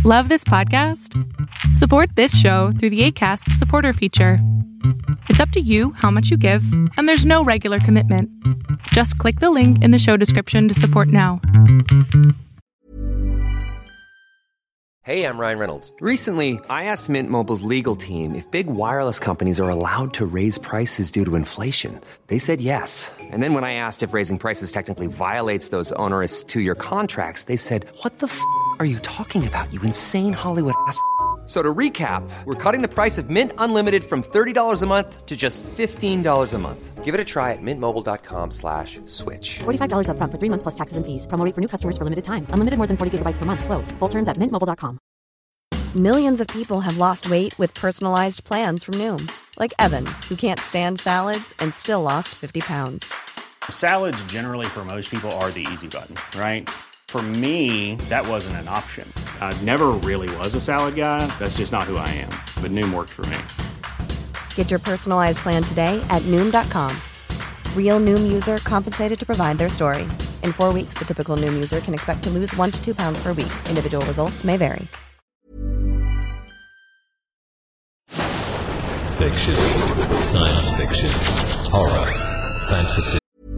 Love this podcast? Support this show through the Acast supporter feature. It's up to you how much you give, and there's no regular commitment. Just click the link in the show description to support now. Hey, I'm Ryan Reynolds. Recently, I asked Mint Mobile's legal team if big wireless companies are allowed to raise prices due to inflation. They said yes. And then when I asked if raising prices technically violates those onerous two-year contracts, they said, "What the f*** are you talking about, you insane Hollywood ass?" So to recap, we're cutting the price of Mint Unlimited from $30 a month to just $15 a month. Give it a try at mintmobile.com/switch. $45 up front for 3 months plus taxes and fees. Promo rate for new customers for limited time. Unlimited more than 40 gigabytes per month. Slows full terms at mintmobile.com. Millions of people have lost weight with personalized plans from Noom. Like Evan, who can't stand salads and still lost 50 pounds. Salads generally for most people are the easy button, right? For me, that wasn't an option. I never really was a salad guy. That's just not who I am. But Noom worked for me. Get your personalized plan today at Noom.com. Real Noom user compensated to provide their story. In 4 weeks, the typical Noom user can expect to lose 1 to 2 pounds per week. Individual results may vary. Fiction, science fiction, horror, fantasy.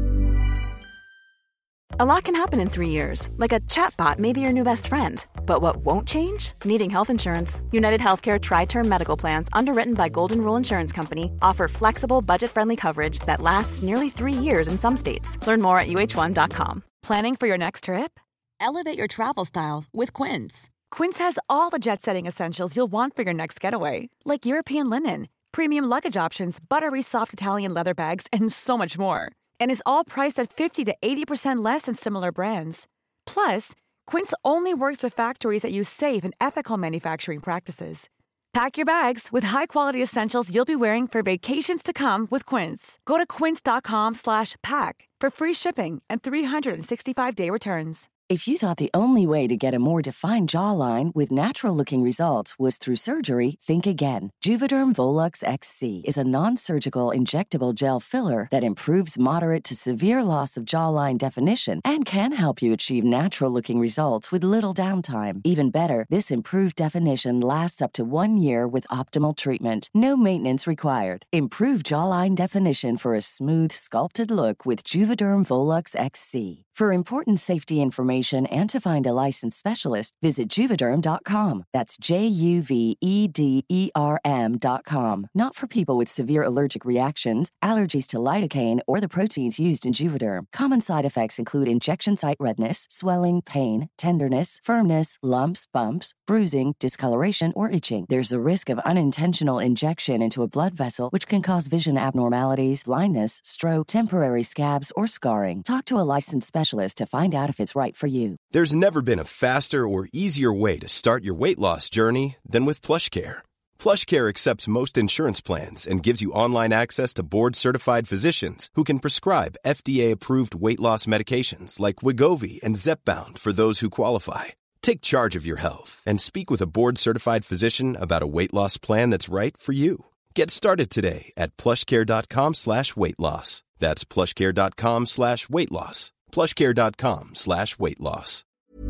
A lot can happen in 3 years, like a chatbot may be your new best friend. But what won't change? Needing health insurance. United Healthcare Tri-Term Medical Plans, underwritten by Golden Rule Insurance Company, offer flexible, budget-friendly coverage that lasts nearly 3 years in some states. Learn more at uh1.com. Planning for your next trip? Elevate your travel style with Quince. Quince has all the jet-setting essentials you'll want for your next getaway, like European linen, premium luggage options, buttery soft Italian leather bags, and so much more. And is all priced at 50 to 80% less than similar brands. Plus, Quince only works with factories that use safe and ethical manufacturing practices. Pack your bags with high-quality essentials you'll be wearing for vacations to come with Quince. Go to quince.com/pack for free shipping and 365-day returns. If you thought the only way to get a more defined jawline with natural-looking results was through surgery, think again. Juvederm Volux XC is a non-surgical injectable gel filler that improves moderate to severe loss of jawline definition and can help you achieve natural-looking results with little downtime. Even better, this improved definition lasts up to 1 year with optimal treatment. No maintenance required. Improve jawline definition for a smooth, sculpted look with Juvederm Volux XC. For important safety information and to find a licensed specialist, visit Juvederm.com. That's JUVEDERM.com. Not for people with severe allergic reactions, allergies to lidocaine, or the proteins used in Juvederm. Common side effects include injection site redness, swelling, pain, tenderness, firmness, lumps, bumps, bruising, discoloration, or itching. There's a risk of unintentional injection into a blood vessel, which can cause vision abnormalities, blindness, stroke, temporary scabs, or scarring. Talk to a licensed specialist to find out if it's right for you. There's never been a faster or easier way to start your weight loss journey than with PlushCare. PlushCare accepts most insurance plans and gives you online access to board-certified physicians who can prescribe FDA-approved weight loss medications like Wegovy and Zepbound for those who qualify. Take charge of your health and speak with a board-certified physician about a weight loss plan that's right for you. Get started today at plushcare.com/weight-loss. That's plushcare.com/weight-loss. plushcare.com/weight-loss.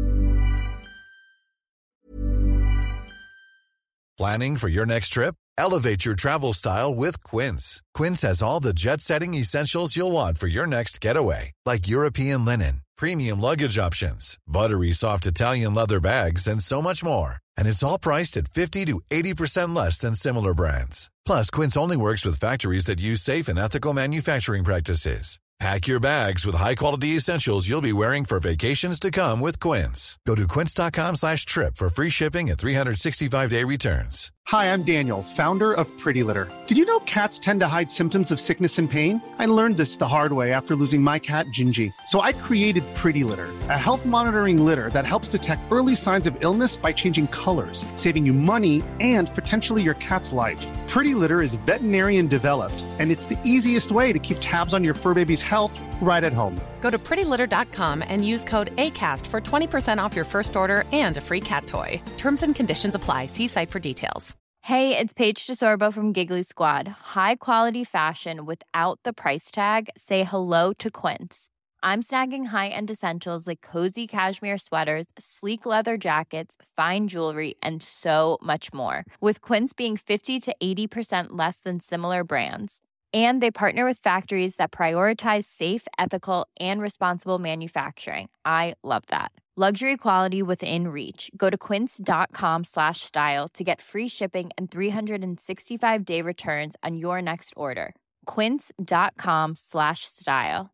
Planning for your next trip? Elevate your travel style with Quince. Quince has all the jet-setting essentials you'll want for your next getaway, like European linen, premium luggage options, buttery soft Italian leather bags, and so much more. And it's all priced at 50 to 80% less than similar brands. Plus, Quince only works with factories that use safe and ethical manufacturing practices. Pack your bags with high-quality essentials you'll be wearing for vacations to come with Quince. Go to quince.com/trip for free shipping and 365-day returns. Hi, I'm Daniel, founder of Pretty Litter. Did you know cats tend to hide symptoms of sickness and pain? I learned this the hard way after losing my cat, Gingy. So I created Pretty Litter, a health monitoring litter that helps detect early signs of illness by changing colors, saving you money and potentially your cat's life. Pretty Litter is veterinarian developed, and it's the easiest way to keep tabs on your fur baby's health right at home. Go to prettylitter.com and use code ACAST for 20% off your first order and a free cat toy. Terms and conditions apply. See site for details. Hey, it's Paige DeSorbo from Giggly Squad. High quality fashion without the price tag. Say hello to Quince. I'm snagging high-end essentials like cozy cashmere sweaters, sleek leather jackets, fine jewelry, and so much more. With Quince being 50 to 80% less than similar brands. And they partner with factories that prioritize safe, ethical, and responsible manufacturing. I love that. Luxury quality within reach. Go to quince.com/style to get free shipping and 365-day returns on your next order. Quince.com/style.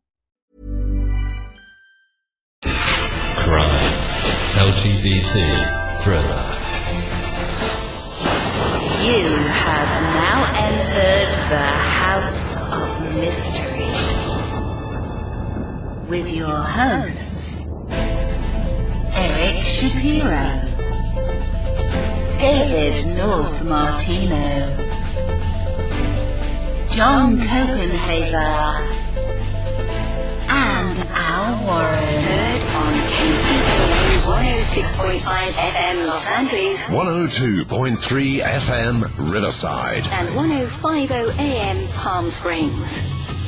Crime, LGBT, thriller. You have now entered the House of Mystery with your hosts, Eric Shapiro, David North Martino, John Copenhaver, and Al Warren. Heard on KCAA 106.5 FM Los Angeles, 102.3 FM Riverside, and 105.0 AM Palm Springs.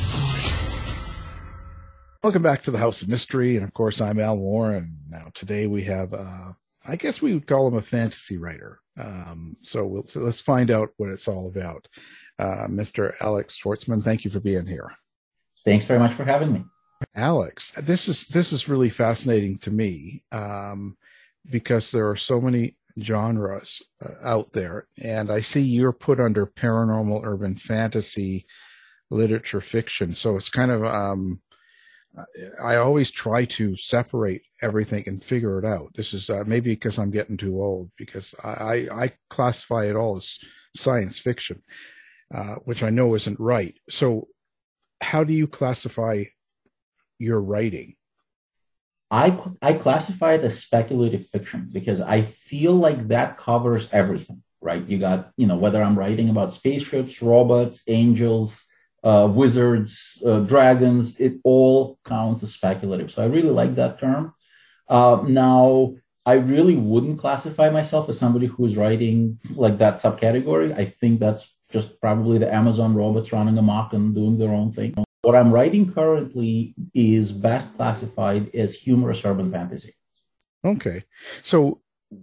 Welcome back to the House of Mystery, and of course I'm Al Warren. Now today we have, I guess we would call him a fantasy writer. So let's find out what it's all about. Mr. Alex Schwartzman, thank you for being here. Thanks very much for having me. Alex, this is really fascinating to me because there are so many genres out there, and I see you're put under paranormal urban fantasy, literature, fiction. So it's kind of I always try to separate everything and figure it out. This is maybe because I'm getting too old, because I classify it all as science fiction, which I know isn't right. So how do you classify your writing? I classify it as speculative fiction because I feel like that covers everything, right? You got, whether I'm writing about spaceships, robots, angels, wizards, dragons, it all counts as speculative. So I really like that term. Now, I really wouldn't classify myself as somebody who's writing like that subcategory. I think that's just probably the Amazon robots running amok and doing their own thing. What I'm writing currently is best classified as humorous urban fantasy. Okay. So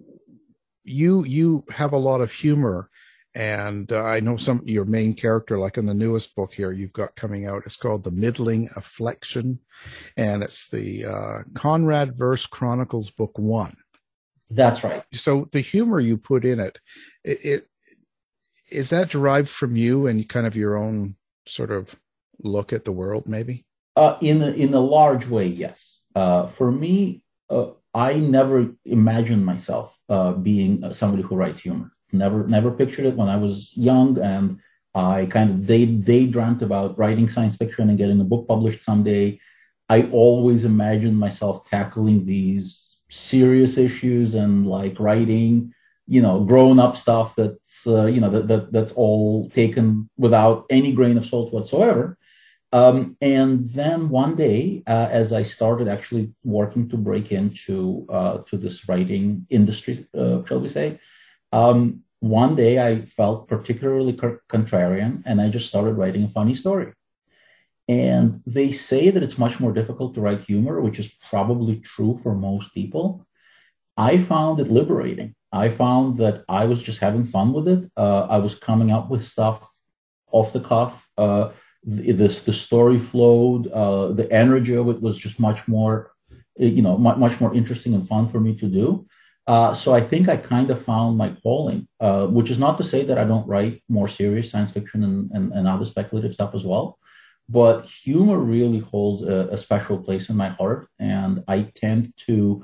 you have a lot of humor, and I know your main character, like in the newest book here you've got coming out, it's called The Middling Affliction, and it's the Conrad Verse Chronicles Book 1. That's right. So the humor you put in it is that derived from you and kind of your own sort of look at the world, maybe? In a large way, yes. For me, I never imagined myself being somebody who writes humor. Never pictured it when I was young, and I kind of daydreamt about writing science fiction and getting a book published someday. I always imagined myself tackling these serious issues and like writing, grown-up stuff that's that's all taken without any grain of salt whatsoever. And then one day, as I started actually working to break into to this writing industry, shall we say, one day I felt particularly contrarian, and I just started writing a funny story. And they say that it's much more difficult to write humor, which is probably true for most people. I found it liberating. I found that I was just having fun with it. I was coming up with stuff off the cuff. The story flowed. The energy of it was just much more, much more interesting and fun for me to do. So I think I kind of found my calling, which is not to say that I don't write more serious science fiction and other speculative stuff as well. But humor really holds a special place in my heart. And I tend to,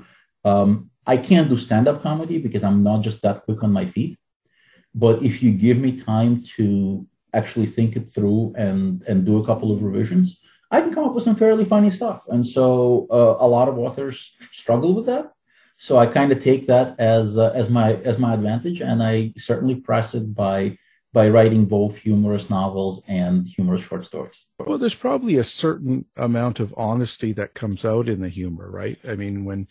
I can't do stand-up comedy because I'm not just that quick on my feet. But if you give me time to actually think it through and do a couple of revisions, I can come up with some fairly funny stuff. And so a lot of authors struggle with that. So I kind of take that as my advantage, and I certainly press it by writing both humorous novels and humorous short stories. Well, there's probably a certain amount of honesty that comes out in the humor, right? I mean, when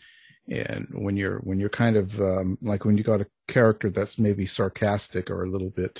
you're kind of like when you got a character that's maybe sarcastic or a little bit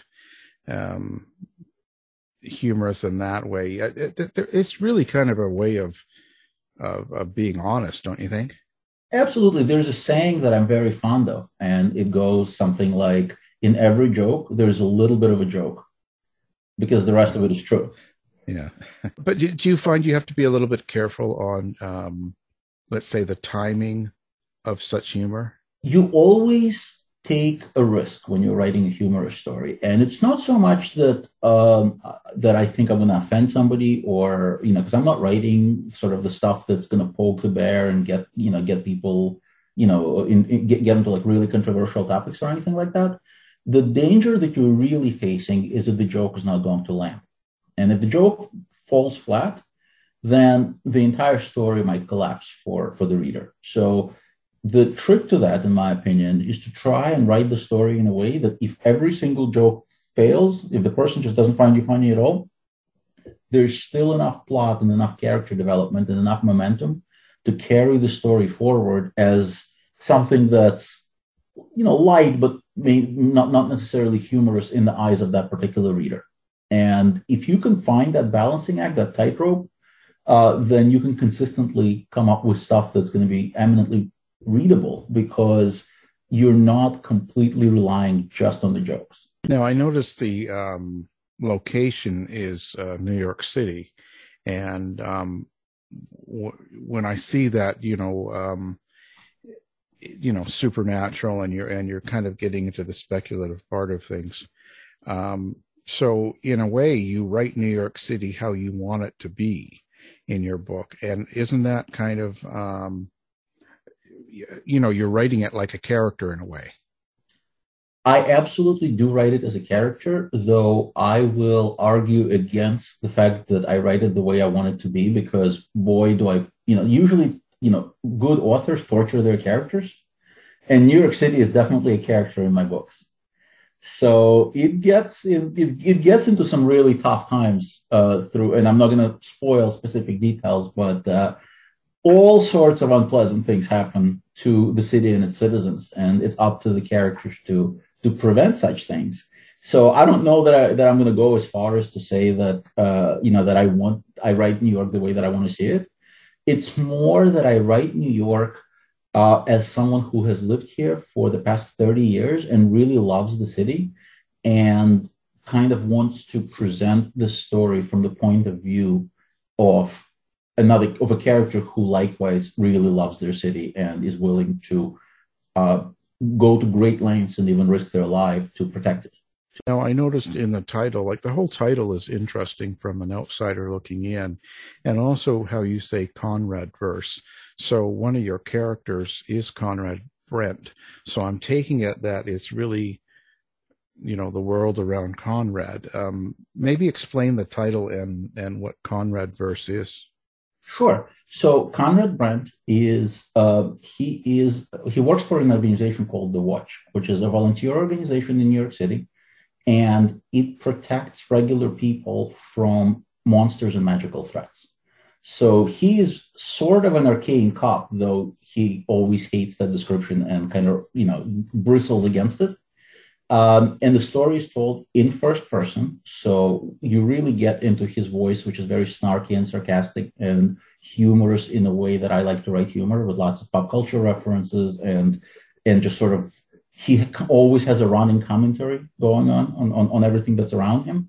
humorous in that way, it's really kind of a way of being honest, don't you think? Absolutely. There's a saying that I'm very fond of, and it goes something like, in every joke, there's a little bit of a joke, because the rest of it is true. Yeah. But do you find you have to be a little bit careful on, let's say, the timing of such humor? You always take a risk when you're writing a humorous story. And it's not so much that that I think I'm going to offend somebody, or, because I'm not writing sort of the stuff that's going to poke the bear and get people, get into like really controversial topics or anything like that. The danger that you're really facing is that the joke is not going to land. And if the joke falls flat, then the entire story might collapse for the reader. So the trick to that, in my opinion, is to try and write the story in a way that if every single joke fails, if the person just doesn't find you funny at all, there's still enough plot and enough character development and enough momentum to carry the story forward as something that's, light, but not necessarily humorous in the eyes of that particular reader. And if you can find that balancing act, that tightrope, then you can consistently come up with stuff that's going to be eminently readable, because you're not completely relying just on the jokes. Now, I noticed the location is New York City, and when I see that, supernatural, and you're kind of getting into the speculative part of things. So in a way, you write New York City how you want it to be in your book, and isn't that kind of you're writing it like a character in a way? I absolutely do write it as a character, though I will argue against the fact that I write it the way I want it to be, because boy, do I, usually, good authors torture their characters, and New York City is definitely a character in my books. So it gets into some really tough times through, and I'm not going to spoil specific details, but all sorts of unpleasant things happen to the city and its citizens, and it's up to the characters to prevent such things. So I don't know that I'm going to go as far as to say that that I write New York the way that I want to see it. It's more that I write New York as someone who has lived here for the past 30 years and really loves the city, and kind of wants to present the story from the point of view of a character who likewise really loves their city and is willing to go to great lengths and even risk their life to protect it. Now, I noticed in the title, like the whole title is interesting from an outsider looking in, and also how you say Conrad verse. So one of your characters is Conrad Brent. So I'm taking it that it's really, the world around Conrad. Maybe explain the title and what Conrad verse is. Sure. So Conrad Brent is he works for an organization called The Watch, which is a volunteer organization in New York City, and it protects regular people from monsters and magical threats. So he is sort of an arcane cop, though he always hates that description and kind of bristles against it. And the story is told in first person, so you really get into his voice, which is very snarky and sarcastic and humorous in a way that I like to write humor, with lots of pop culture references and just sort of, he always has a running commentary going on everything that's around him.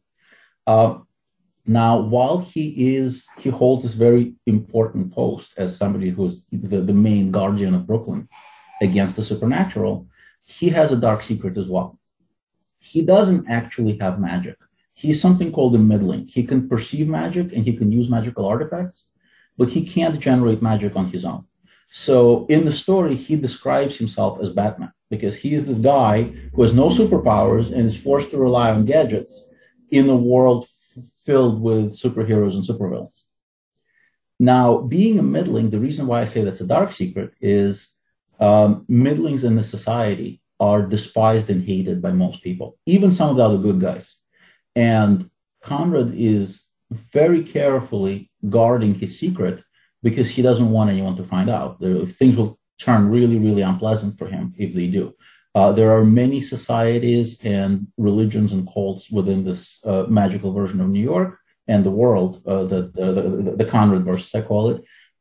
Now, while he holds this very important post as somebody who's the main guardian of Brooklyn against the supernatural, he has a dark secret as well. He doesn't actually have magic. He's something called a middling. He can perceive magic and he can use magical artifacts, but he can't generate magic on his own. So in the story, he describes himself as Batman, because he is this guy who has no superpowers and is forced to rely on gadgets in a world filled with superheroes and supervillains. Now, being a middling, the reason why I say that's a dark secret is middlings in the society are despised and hated by most people, even some of the other good guys. And Conrad is very carefully guarding his secret because he doesn't want anyone to find out. Things will turn really, really unpleasant for him if they do. There are many societies and religions and cults within this magical version of New York and the world, the Conrad verse, I call it,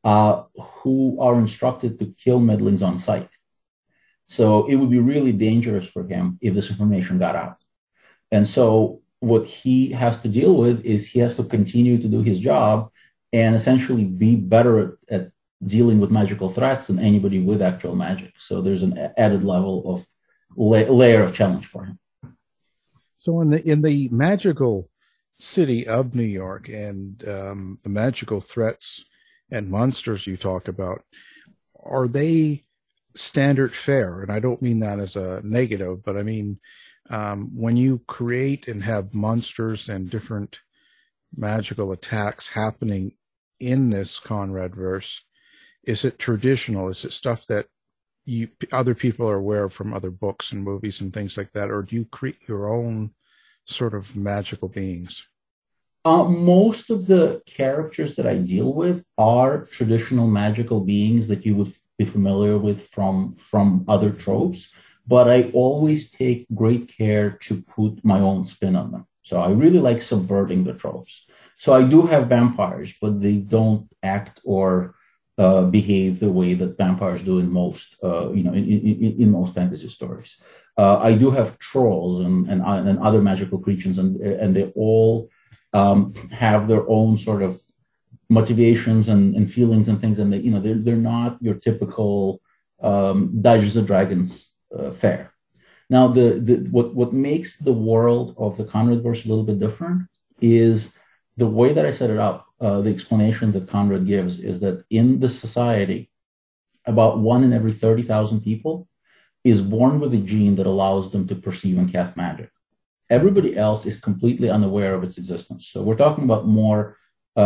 who are instructed to kill Middlings on sight. So it would be really dangerous for him if this information got out. And so what he has to deal with is he has to continue to do his job and essentially be better at dealing with magical threats than anybody with actual magic. So there's an added level of layer of challenge for him. So in the magical city of New York and the magical threats and monsters you talk about, are they standard fare? And I don't mean that as a negative, but I mean, when you create and have monsters and different magical attacks happening in this Conrad verse, is it traditional? Is it stuff that other people are aware of from other books and movies and things like that? Or do you create your own sort of magical beings? Most of the characters that I deal with are traditional magical beings that you would be familiar with from other tropes, but I always take great care to put my own spin on them. So I really like subverting the tropes. So I do have vampires, but they don't act or behave the way that vampires do in most, in most fantasy stories. I do have trolls and other magical creatures, and they all have their own sort of motivations and feelings and things, and they're not your typical Dungeons and Dragons fare. Now, what makes the world of the Conrad verse a little bit different is the way that I set it up. The explanation that Conrad gives is that in this society, about 1 in every 30,000 people is born with a gene that allows them to perceive and cast magic. Everybody else is completely unaware of its existence. So we're talking about more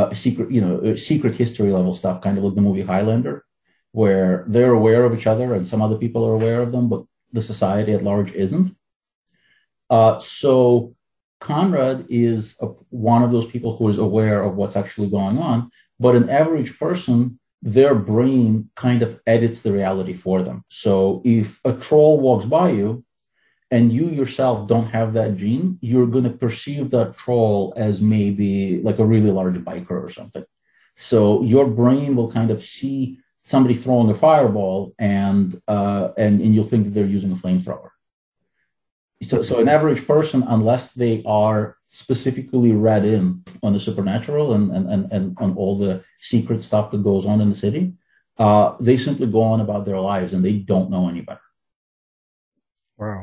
secret history level stuff, kind of like the movie Highlander, where they're aware of each other and some other people are aware of them, but the society at large isn't. So Conrad is one of those people who is aware of what's actually going on, but an average person, their brain kind of edits the reality for them. So if a troll walks by you and you yourself don't have that gene, you're going to perceive that troll as maybe like a really large biker or something. So your brain will kind of see somebody throwing a fireball and you'll think that they're using a flamethrower. So an average person, unless they are specifically read in on the supernatural and on all the secret stuff that goes on in the city, they simply go on about their lives and they don't know any better. Wow.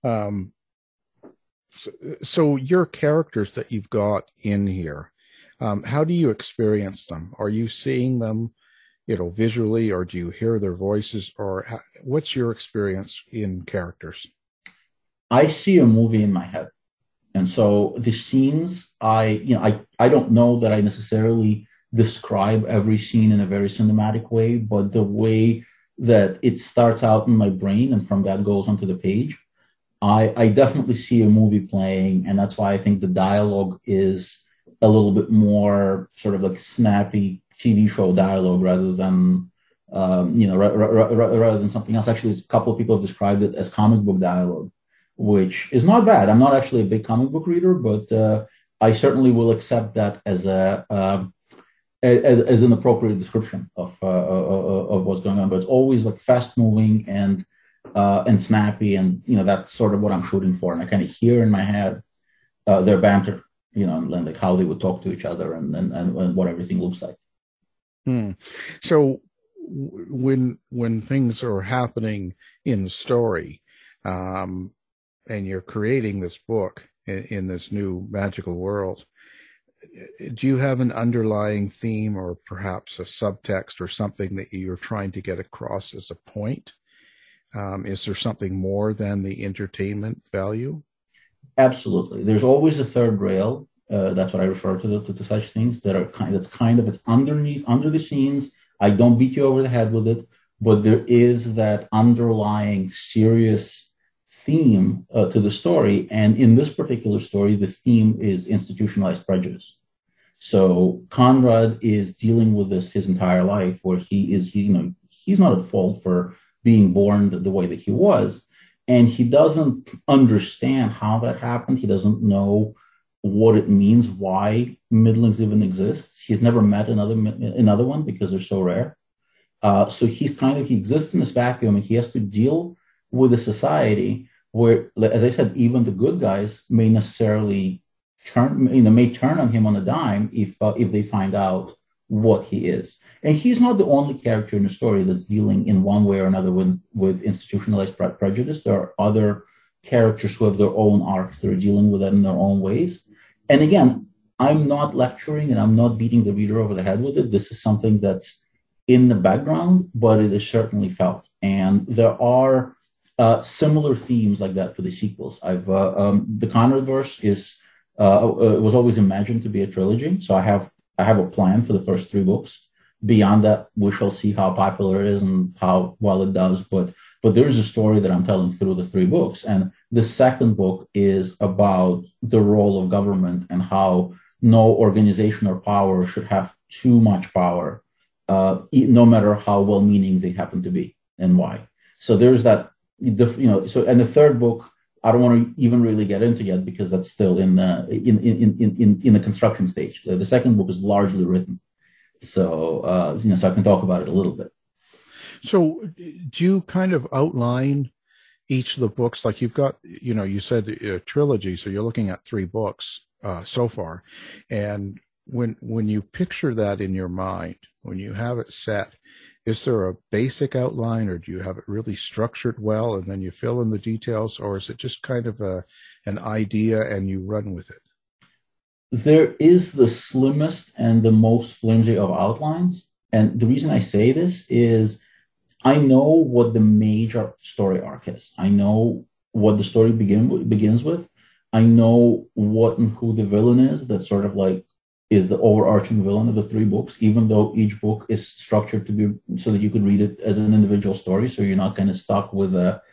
So your characters that you've got in here, how do you experience them? Are you seeing them, visually, or do you hear their voices, or what's your experience in characters? I see a movie in my head. And so the scenes, I don't know that I necessarily describe every scene in a very cinematic way, but the way that it starts out in my brain and from that goes onto the page, I definitely see a movie playing. And that's why I think the dialogue is a little bit more sort of like snappy TV show dialogue rather than, rather than something else. Actually, a couple of people have described it as comic book dialogue, which is not bad. I'm not actually a big comic book reader, but I certainly will accept that as an appropriate description of what's going on. But it's always like fast moving and snappy, and that's sort of what I'm shooting for. And I kind of hear in my head their banter, and like how they would talk to each other and what everything looks like. So when things are happening in the story, and you're creating this book in this new magical world, do you have an underlying theme or perhaps a subtext or something that you're trying to get across as a point? Is there something more than the entertainment value? Absolutely. There's always a third rail. That's what I refer to such things that are it's underneath, under the scenes. I don't beat you over the head with it, but there is that underlying serious theme to the story. And in this particular story, the theme is institutionalized prejudice. So Conrad is dealing with this his entire life, where he's not at fault for being born the way that he was. And he doesn't understand how that happened. He doesn't know what it means, why middlings even exists. He's never met another one because they're so rare. So he exists in this vacuum, and he has to deal with a society where, as I said, even the good guys may necessarily may turn on him on a dime if they find out what he is. And he's not the only character in the story that's dealing in one way or another with institutionalized prejudice. There are other characters who have their own arcs that are dealing with that in their own ways. And again, I'm not lecturing and I'm not beating the reader over the head with it. This is something that's in the background, but it is certainly felt. And there are similar themes like that for the sequels. The Conradverse was always imagined to be a trilogy. So I have a plan for the first 3 books. Beyond that, we shall see how popular it is and how well it does. But there's a story that I'm telling through the 3 books. And the second book is about the role of government and how no organization or power should have too much power, no matter how well-meaning they happen to be and why. So there's that, and the third book, I don't want to even really get into yet because that's still in the construction stage. The second book is largely written. So, so I can talk about it a little bit. So do you kind of outline each of the books? Like you've got, you said a trilogy, so you're looking at 3 books so far. And when you picture that in your mind, when you have it set, is there a basic outline, or do you have it really structured well and then you fill in the details, or is it just kind of an idea and you run with it? There is the slimmest and the most flimsy of outlines. And the reason I say this is I know what the major story arc is. I know what the story begins with. I know what and who the villain is that sort of like is the overarching villain of the 3 books, even though each book is structured to be so that you could read it as an individual story. So you're not kind of stuck with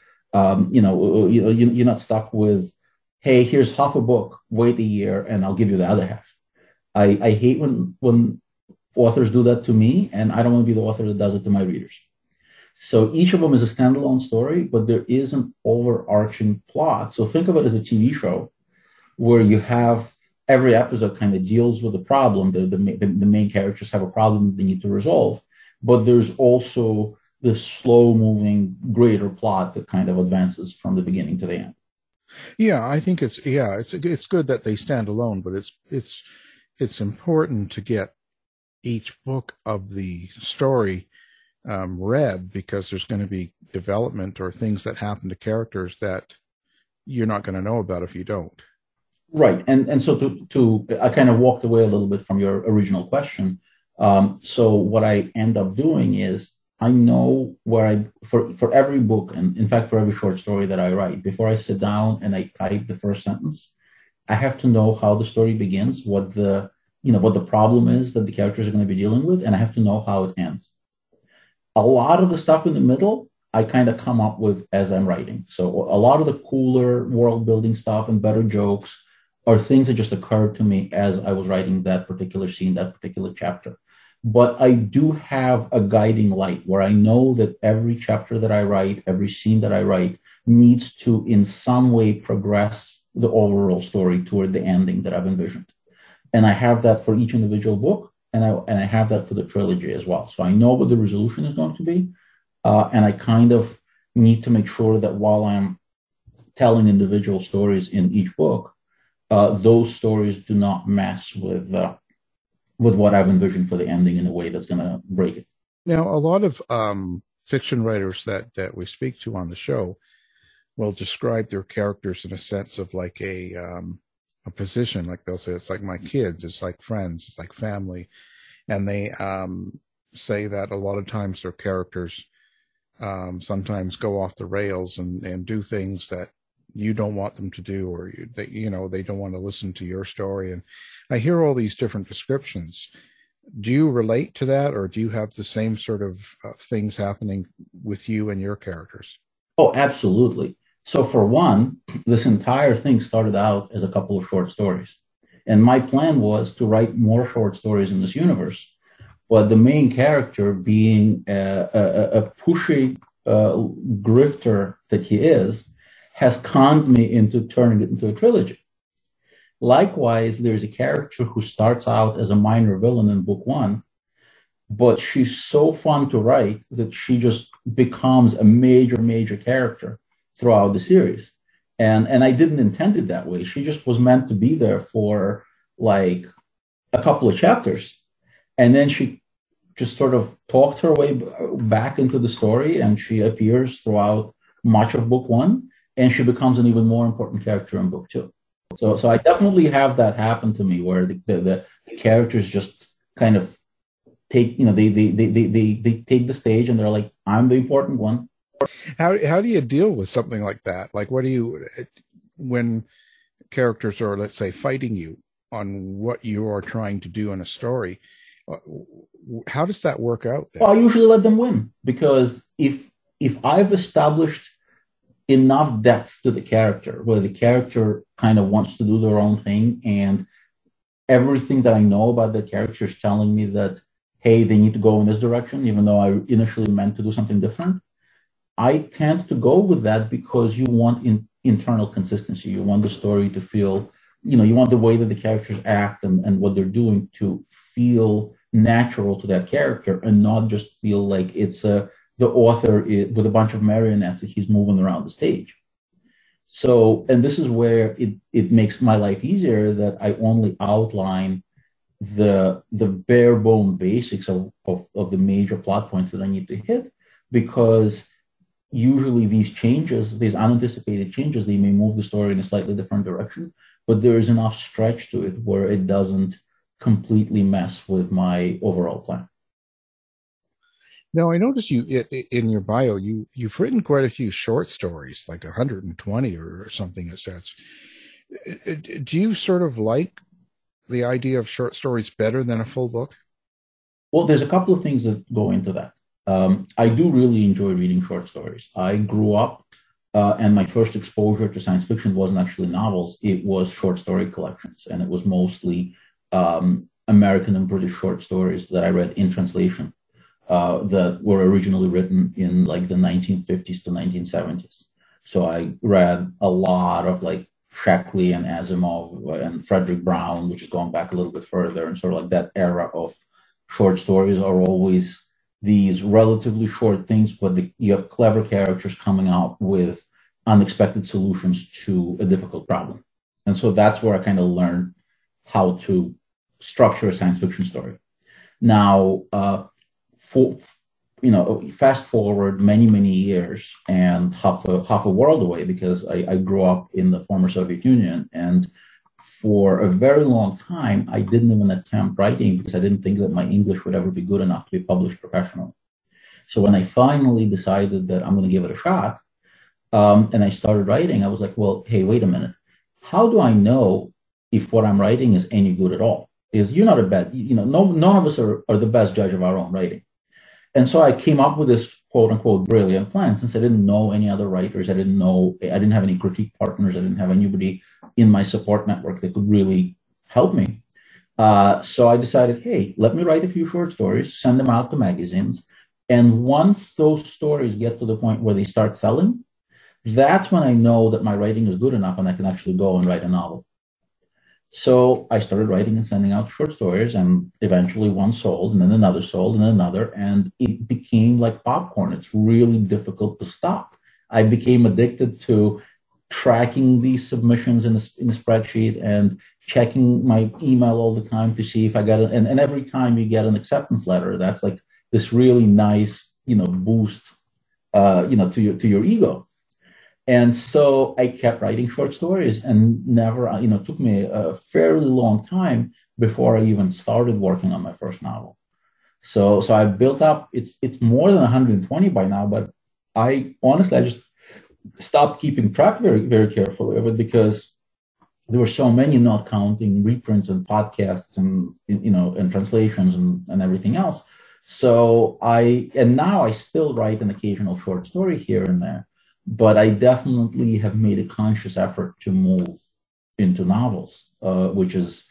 you're not stuck with, hey, here's half a book, wait a year, and I'll give you the other half. I hate when authors do that to me, and I don't want to be the author that does it to my readers. So each of them is a standalone story, but there is an overarching plot. So think of it as a TV show where you have every episode kind of deals with a problem. The main characters have a problem they need to resolve, but there's also this slow-moving greater plot that kind of advances from the beginning to the end. Yeah, I think it's good that they stand alone, but it's important to get each book of the story read, because there's going to be development or things that happen to characters that you're not going to know about if you don't. Right. And so I kind of walked away a little bit from your original question. So what I end up doing is I know where for every book, and in fact, for every short story that I write, before I sit down and I type the first sentence, I have to know how the story begins, what the problem is that the characters are going to be dealing with, and I have to know how it ends. A lot of the stuff in the middle, I kind of come up with as I'm writing. So a lot of the cooler world building stuff and better jokes are things that just occurred to me as I was writing that particular scene, that particular chapter. But I do have a guiding light where I know that every chapter that I write, every scene that I write needs to in some way progress the overall story toward the ending that I've envisioned. And I have that for each individual book, and I have that for the trilogy as well. So I know what the resolution is going to be, and I kind of need to make sure that while I'm telling individual stories in each book, those stories do not mess with what I've envisioned for the ending in a way that's going to break it. Now, a lot of fiction writers that we speak to on the show will describe their characters in a sense of like a position. Like they'll say, it's like my kids, it's like friends, it's like family. And they say that a lot of times their characters sometimes go off the rails and do things that you don't want them to do, or they don't want to listen to your story. And I hear all these different descriptions. Do you relate to that, or do you have the same sort of things happening with you and your characters? Oh, absolutely. So for one, this entire thing started out as a couple of short stories. And my plan was to write more short stories in this universe. But the main character, being a pushy grifter that he is, has conned me into turning it into a trilogy. Likewise, there's a character who starts out as a minor villain in book one, but she's so fun to write that she just becomes a major, major character throughout the series. And I didn't intend it that way. She just was meant to be there for like a couple of chapters. And then she just sort of talked her way back into the story, and she appears throughout much of book one, and she becomes an even more important character in book two. So I definitely have that happen to me, where the characters just kind of take, they take the stage and they're like, I'm the important one. How do you deal with something like that? Like, when characters are, let's say, fighting you on what you are trying to do in a story, how does that work out then? Well, I usually let them win, because if I've established enough depth to the character, where the character kind of wants to do their own thing, and everything that I know about the character is telling me that, hey, they need to go in this direction, even though I initially meant to do something different, I tend to go with that, because you want internal consistency. You want the story to feel, you want the way that the characters act and what they're doing to feel natural to that character, and not just feel like it's the author with a bunch of marionettes that he's moving around the stage. So, and this is where it makes my life easier, that I only outline the bare bone basics of the major plot points that I need to hit, because usually these unanticipated changes, they may move the story in a slightly different direction, but there is enough stretch to it where it doesn't completely mess with my overall plan. Now, I noticed in your bio, you've written quite a few short stories, like 120 or something as such. Do you sort of like the idea of short stories better than a full book? Well, there's a couple of things that go into that. I do really enjoy reading short stories. I grew up, and my first exposure to science fiction wasn't actually novels. It was short story collections, and it was mostly American and British short stories that I read in translation, that were originally written in like the 1950s to 1970s. So I read a lot of like Sheckley and Asimov and Frederick Brown, which is going back a little bit further, and sort of like that era of short stories are always these relatively short things, but you have clever characters coming out with unexpected solutions to a difficult problem. And so that's where I kind of learned how to structure a science fiction story. Now, fast forward many, many years and half a world away, because I grew up in the former Soviet Union, and for a very long time, I didn't even attempt writing, because I didn't think that my English would ever be good enough to be published professionally. So when I finally decided that I'm going to give it a shot, and I started writing, I was like, well, hey, wait a minute. How do I know if what I'm writing is any good at all? Because you're not none of us are the best judge of our own writing. And so I came up with this quote unquote brilliant plan, since I didn't know any other writers. I didn't have any critique partners. I didn't have anybody in my support network that could really help me. So I decided, hey, let me write a few short stories, send them out to magazines. And once those stories get to the point where they start selling, that's when I know that my writing is good enough and I can actually go and write a novel. So I started writing and sending out short stories, and eventually one sold, and then another sold, and another, and it became like popcorn. It's really difficult to stop. I became addicted to tracking these submissions in a spreadsheet and checking my email all the time to see if I got it. And every time you get an acceptance letter, that's like this really nice, boost, to your ego. And so I kept writing short stories, and never, it took me a fairly long time before I even started working on my first novel. So I built up, it's more than 120 by now, but I just stopped keeping track very, very carefully of it, because there were so many, not counting reprints and podcasts and, and translations and everything else. So now I still write an occasional short story here and there. But I definitely have made a conscious effort to move into novels, which is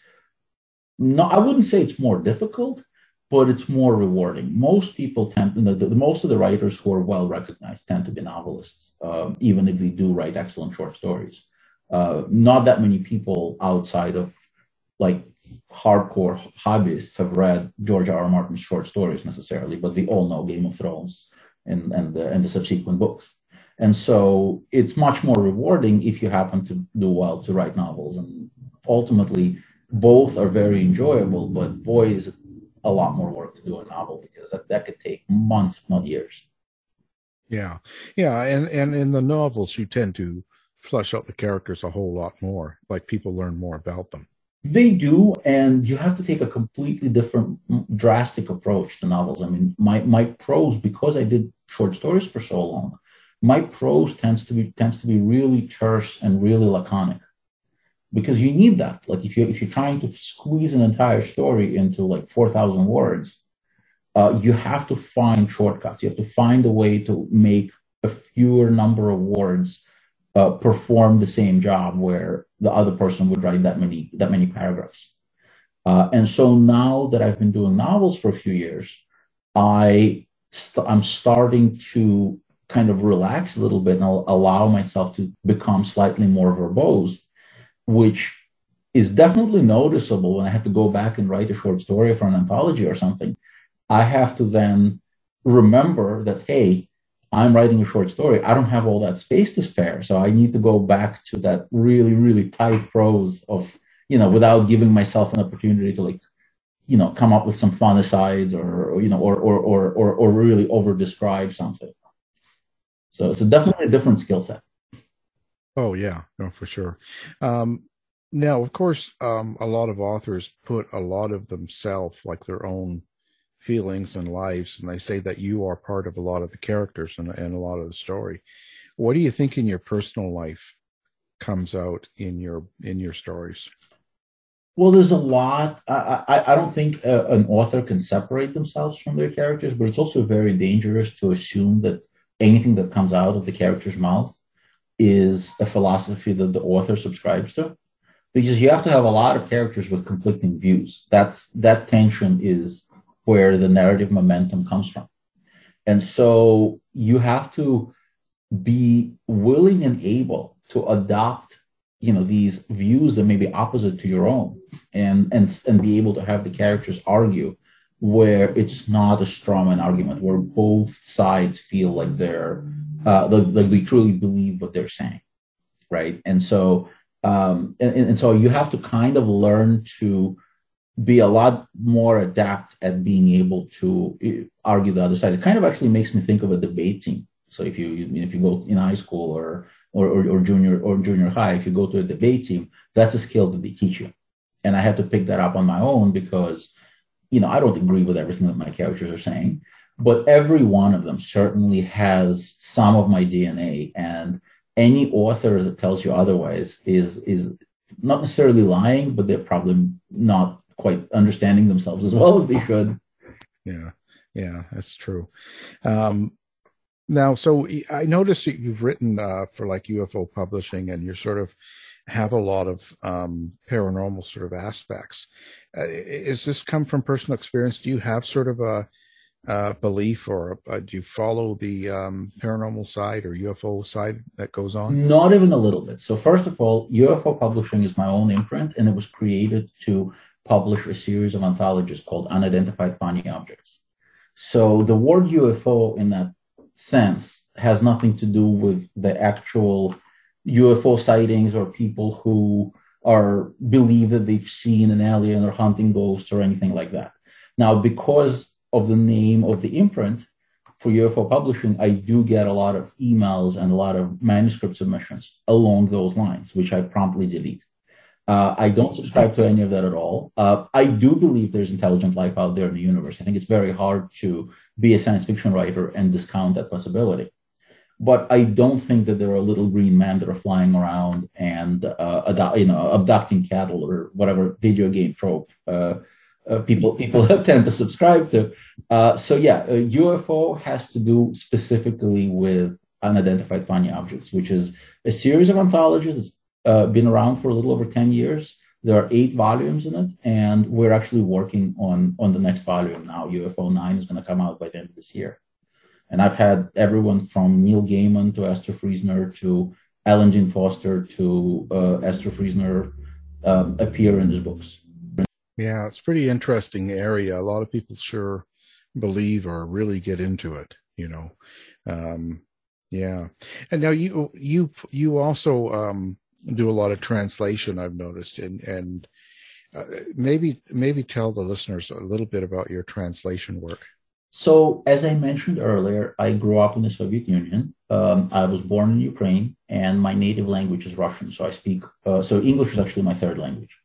I wouldn't say it's more difficult, but it's more rewarding. Most people most of the writers who are well recognized tend to be novelists, even if they do write excellent short stories. Not that many people outside of like hardcore hobbyists have read George R. R. Martin's short stories necessarily, but they all know Game of Thrones and the subsequent books. And so it's much more rewarding if you happen to do well to write novels. And ultimately, both are very enjoyable, but boy, is it a lot more work to do a novel, because that could take months, if not years. Yeah. And in the novels, you tend to flesh out the characters a whole lot more, like people learn more about them. They do, and you have to take a completely different, drastic approach to novels. I mean, my prose, because I did short stories for so long, my prose tends to be really terse and really laconic, because you need that. Like if you're trying to squeeze an entire story into like 4,000 words, you have to find shortcuts. You have to find a way to make a fewer number of words perform the same job where the other person would write that many paragraphs. And so now that I've been doing novels for a few years, I'm starting to kind of relax a little bit and allow myself to become slightly more verbose, which is definitely noticeable when I have to go back and write a short story for an anthology or something. I have to then remember that, hey, I'm writing a short story. I don't have all that space to spare. So I need to go back to that really, really tight prose of, without giving myself an opportunity to come up with some fun asides or really over describe something. So it's definitely a different skill set. Oh yeah, no, for sure. Now, of course, a lot of authors put a lot of themselves, like their own feelings and lives, and they say that you are part of a lot of the characters and a lot of the story. What do you think in your personal life comes out in your stories? Well, there's a lot. I don't think an author can separate themselves from their characters, but it's also very dangerous to assume that anything that comes out of the character's mouth is a philosophy that the author subscribes to, because you have to have a lot of characters with conflicting views. That tension is where the narrative momentum comes from. And so you have to be willing and able to adopt, these views that may be opposite to your own, and be able to have the characters argue where it's not a straw man argument, where both sides feel like like they truly believe what they're saying, right? And so, and so you have to kind of learn to be a lot more adept at being able to argue the other side. It kind of actually makes me think of a debate team. So if you go in high school or junior high, if you go to a debate team, that's a skill that they teach you. And I had to pick that up on my own because, I don't agree with everything that my characters are saying, but every one of them certainly has some of my DNA. And any author that tells you otherwise is not necessarily lying, but they're probably not quite understanding themselves as well as they should. Yeah, that's true. Now, so I noticed that you've written for like UFO Publishing, and you sort of have a lot of paranormal sort of aspects. Is this come from personal experience? Do you have sort of a belief, or do you follow the paranormal side or UFO side that goes on? Not even a little bit. So first of all, UFO Publishing is my own imprint, and it was created to publish a series of anthologies called Unidentified Funny Objects. So the word UFO in that sense has nothing to do with the actual UFO sightings or people who believe that they've seen an alien or hunting ghosts or anything like that. Now, because of the name of the imprint for UFO Publishing, I do get a lot of emails and a lot of manuscript submissions along those lines, which I promptly delete. I don't subscribe to any of that at all. I do believe there's intelligent life out there in the universe. I think it's very hard to be a science fiction writer and discount that possibility. But I don't think that there are little green men that are flying around and abducting cattle or whatever video game trope people tend to subscribe to. UFO has to do specifically with Unidentified Funny Objects, which is a series of anthologies that's been around for a little over 10 years. There are 8 volumes in it, and we're actually working on the next volume now. UFO 9 is going to come out by the end of this year. And I've had everyone from Neil Gaiman to Esther Friesner to Ellen Jean Foster to Esther Friesner appear in his books. Yeah, it's a pretty interesting area. A lot of people sure believe or really get into it, you know. Yeah. And now you also do a lot of translation, I've noticed, and maybe tell the listeners a little bit about your translation work. So, as I mentioned earlier, I grew up in the Soviet Union. I was born in Ukraine, and my native language is Russian. So I speak, so English is actually my third language.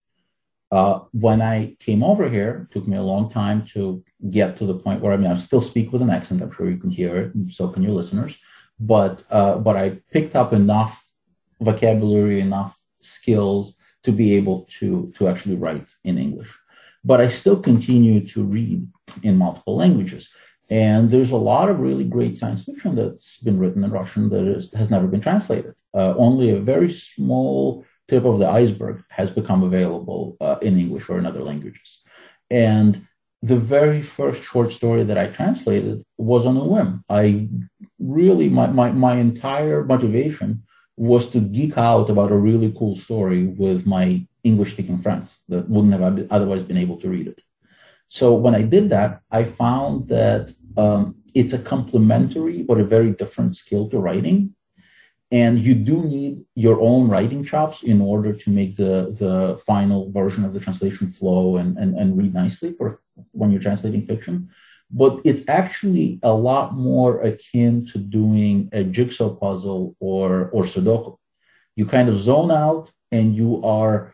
When I came over here, it took me a long time to get to the point where, I still speak with an accent. I'm sure you can hear it, and so can your listeners. But I picked up enough vocabulary, enough skills to be able to actually write in English. But I still continue to read in multiple languages. And there's a lot of really great science fiction that's been written in Russian that has never been translated. Only a very small tip of the iceberg has become available in English or in other languages. And the very first short story that I translated was on a whim. I really, my entire motivation was to geek out about a really cool story with my English-speaking friends that wouldn't have otherwise been able to read it. So when I did that, I found that it's a complementary but a very different skill to writing. And you do need your own writing chops in order to make the final version of the translation flow and read nicely for when you're translating fiction. But it's actually a lot more akin to doing a jigsaw puzzle or Sudoku. You kind of zone out and you are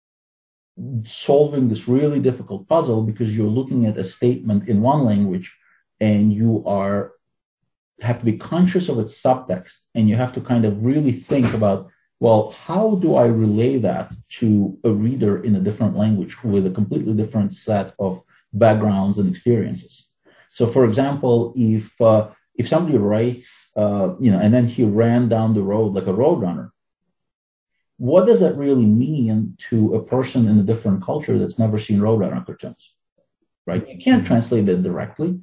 solving this really difficult puzzle because you're looking at a statement in one language and you have to be conscious of its subtext, and you have to kind of really think about, well, how do I relay that to a reader in a different language with a completely different set of backgrounds and experiences? So, for example, if somebody writes, and then he ran down the road like a roadrunner, what does that really mean to a person in a different culture that's never seen Roadrunner cartoons, right? You can't translate it directly.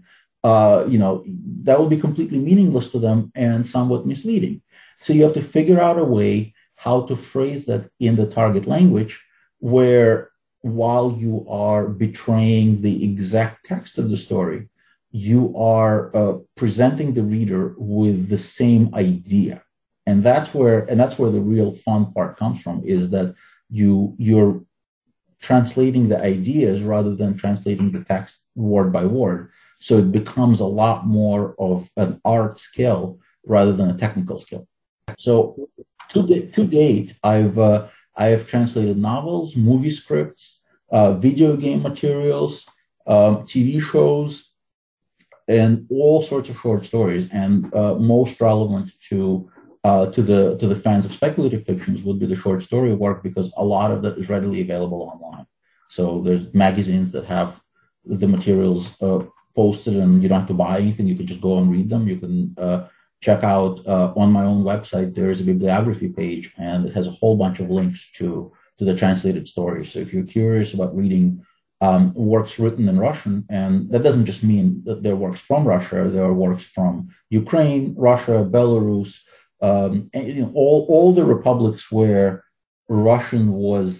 That will be completely meaningless to them and somewhat misleading. So you have to figure out a way how to phrase that in the target language where, while you are betraying the exact text of the story, you are presenting the reader with the same idea. And that's where the real fun part comes from, is that you're translating the ideas rather than translating the text word by word. So it becomes a lot more of an art skill rather than a technical skill. So to date, I have translated novels, movie scripts, video game materials, TV shows, and all sorts of short stories. And most relevant to the fans of speculative fictions would be the short story work, because a lot of that is readily available online. So there's magazines that have the materials posted, and you don't have to buy anything. You can just go and read them. You can check out on my own website. There is a bibliography page, and it has a whole bunch of links to the translated stories. So if you're curious about reading works written in Russian, and that doesn't just mean that there are works from Russia. There are works from Ukraine, Russia, Belarus, and all the republics where Russian was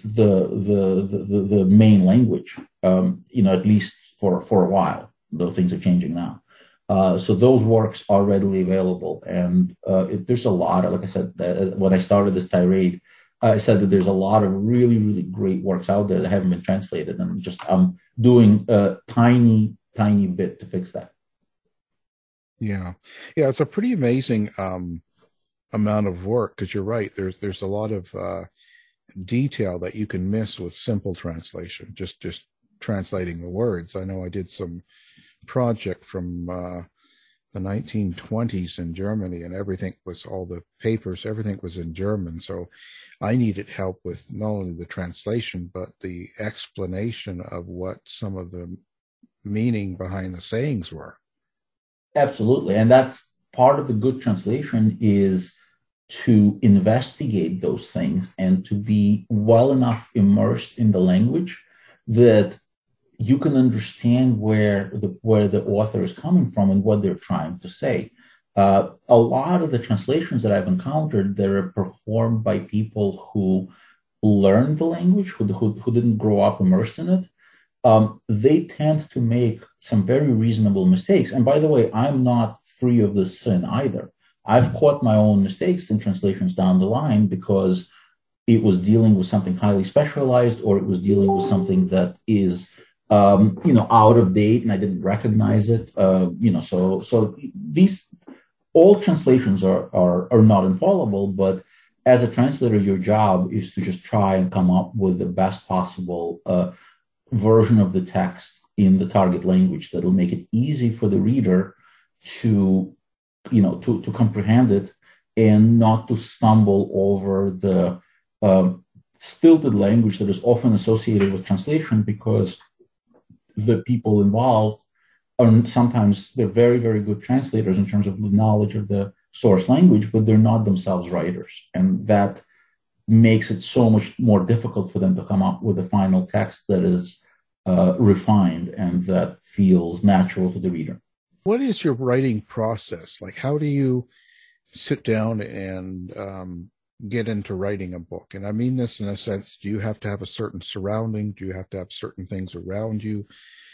the main language. At least for a while, though things are changing now. So those works are readily available, and there's a lot of, like I said, when I started this tirade, I said that there's a lot of really, really great works out there that haven't been translated, and I'm doing a tiny bit to fix that. Yeah, it's a pretty amazing amount of work, because you're right. There's a lot of detail that you can miss with simple translation. Just translating the words. I know I did some project from the 1920s in Germany, and everything was in German. So I needed help with not only the translation, but the explanation of what some of the meaning behind the sayings were. Absolutely. And that's part of the good translation, is to investigate those things and to be well enough immersed in the language that you can understand where the author is coming from and what they're trying to say. A lot of the translations that I've encountered, they're performed by people who learned the language, who didn't grow up immersed in it. They tend to make some very reasonable mistakes. And by the way, I'm not free of this sin either. I've caught my own mistakes in translations down the line because it was dealing with something highly specialized, or it was dealing with something that is, out of date, and I didn't recognize it. So these all translations are not infallible, but as a translator, your job is to just try and come up with the best possible version of the text in the target language that'll make it easy for the reader to comprehend it and not to stumble over the stilted language that is often associated with translation, because the people involved are sometimes they're very, very good translators in terms of the knowledge of the source language, but they're not themselves writers. And that makes it so much more difficult for them to come up with a final text that is refined and that feels natural to the reader. What is your writing process? Like, how do you sit down and get into writing a book? And I mean this in a sense, do you have to have a certain surrounding? Do you have to have certain things around you,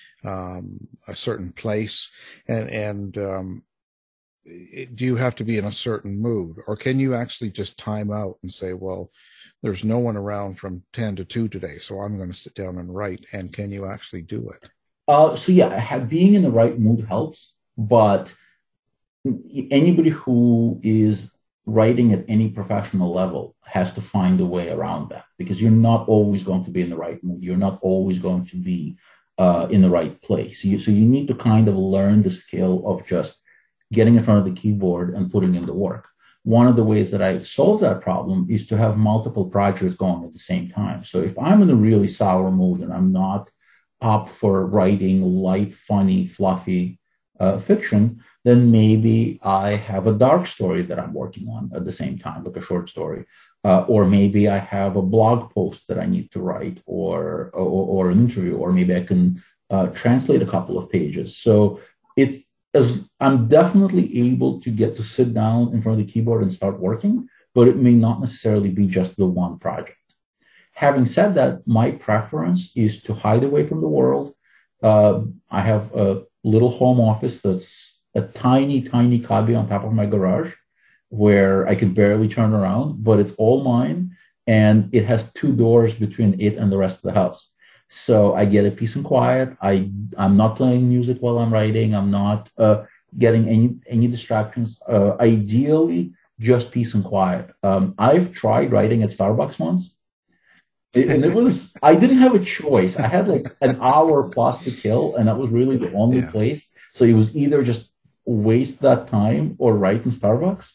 a certain place? And do you have to be in a certain mood? Or can you actually just time out and say, well, there's no one around from 10 to 2 today, so I'm going to sit down and write? And can you actually do it? Being in the right mood helps, but anybody who is writing at any professional level has to find a way around that, because you're not always going to be in the right mood. You're not always going to be in the right place. So you need to kind of learn the skill of just getting in front of the keyboard and putting in the work. One of the ways that I solve that problem is to have multiple projects going at the same time. So if I'm in a really sour mood and I'm not up for writing light, funny, fluffy fiction, then maybe I have a dark story that I'm working on at the same time, like a short story. Or maybe I have a blog post that I need to write, or an interview, or maybe I can translate a couple of pages. So I'm definitely able to get to sit down in front of the keyboard and start working, but it may not necessarily be just the one project. Having said that, my preference is to hide away from the world. I have a little home office that's a tiny, tiny cubby on top of my garage where I can barely turn around, but it's all mine, and it has 2 doors between it and the rest of the house. So I get a peace and quiet. I'm not playing music while I'm writing. I'm not getting any distractions. Ideally, just peace and quiet. I've tried writing at Starbucks once, and I didn't have a choice. I had like an hour plus to kill, and that was really the only place. So it was either just waste that time or write in Starbucks.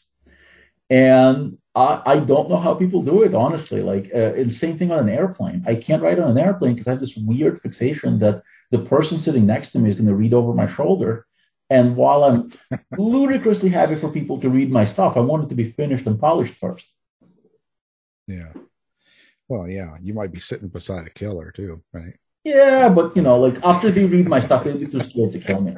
And I don't know how people do it, honestly. Like, it's the same thing on an airplane. I can't write on an airplane because I have this weird fixation that the person sitting next to me is going to read over my shoulder. And while I'm ludicrously happy for people to read my stuff, I want it to be finished and polished first. Yeah. Well, yeah, you might be sitting beside a killer too, right? Yeah, but like after they read my stuff, they'll be too scared to kill me.